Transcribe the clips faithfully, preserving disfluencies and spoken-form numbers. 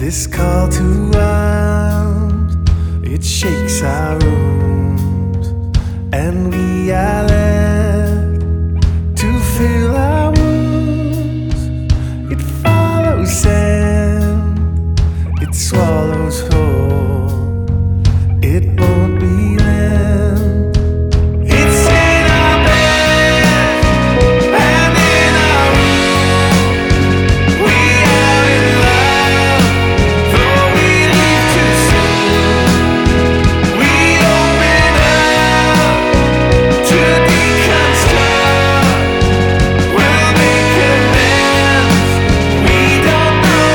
This call to arms, it shakes our rooms, and we are left to fill our wounds. It follows sand, it swallows whole, it won't be lent. It's in our bed and in our room. We are in love, though we leave too soon. We open up to deconstruct. We'll make amends. We don't know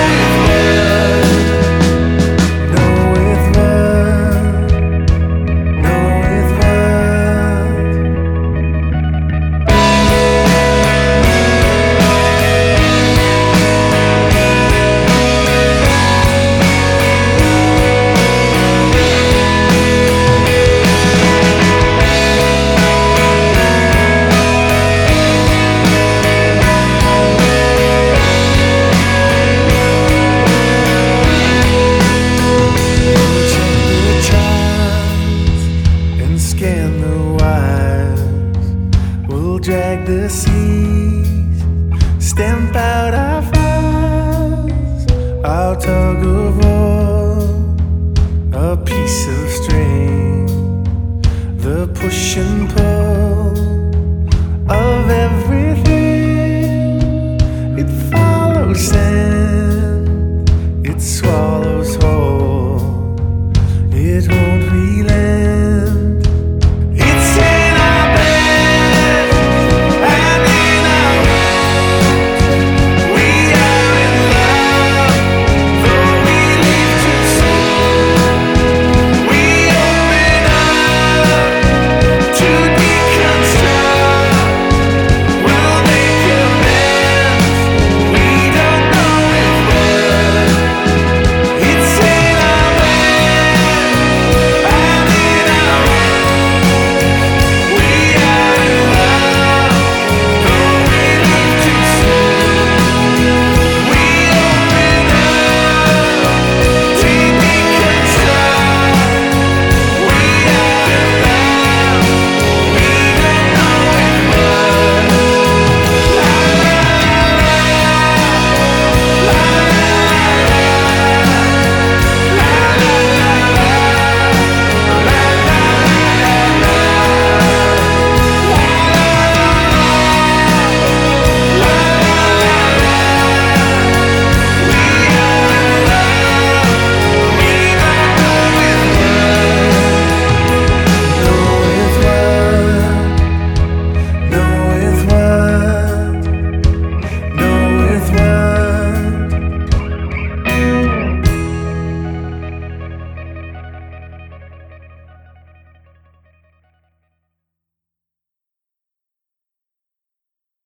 with what, know with what, know with what. Check the charts and scan the wires. We'll drag the seas, stamp out our fires. Our tug of war, a piece of string, the push and pull.